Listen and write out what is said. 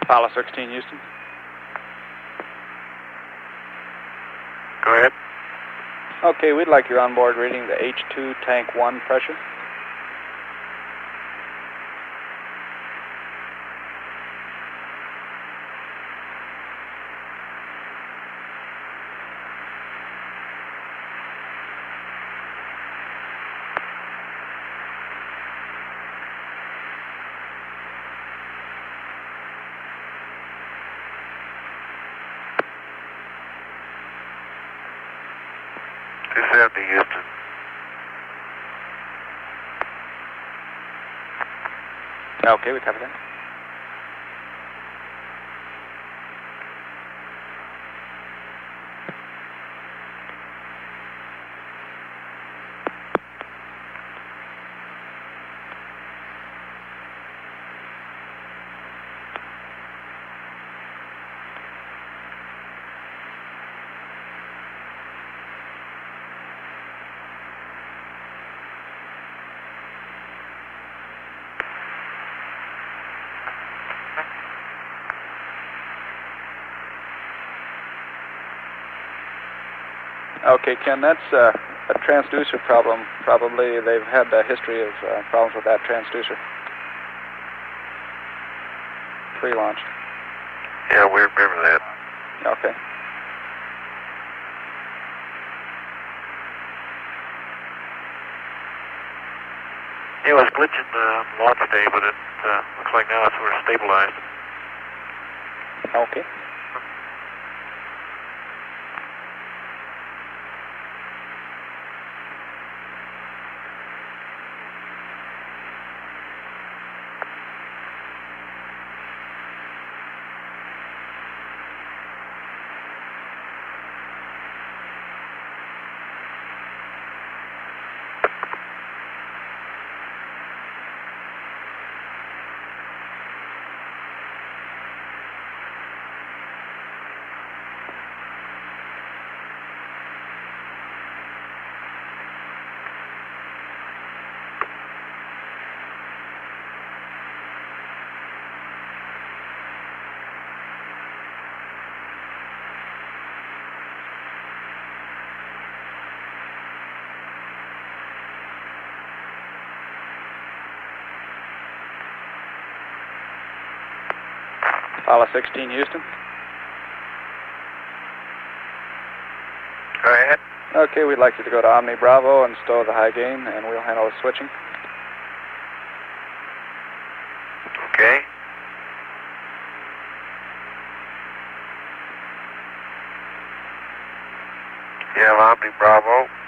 Pala 16, Houston. Go ahead. Okay, we'd like your onboard reading the H2 tank 1 pressure. Houston. Okay, we copy that. Okay, Ken, that's a transducer problem. Probably they've had a history of problems with that transducer. Pre-launched. Yeah, we remember that. Okay. It was glitching the launch day, but it looks like now it's sort of stabilized. Okay. Pala 16, Houston. Go ahead. Okay, we'd like you to go to Omni Bravo and stow the high gain, and we'll handle the switching. Okay. Yeah, Omni Bravo.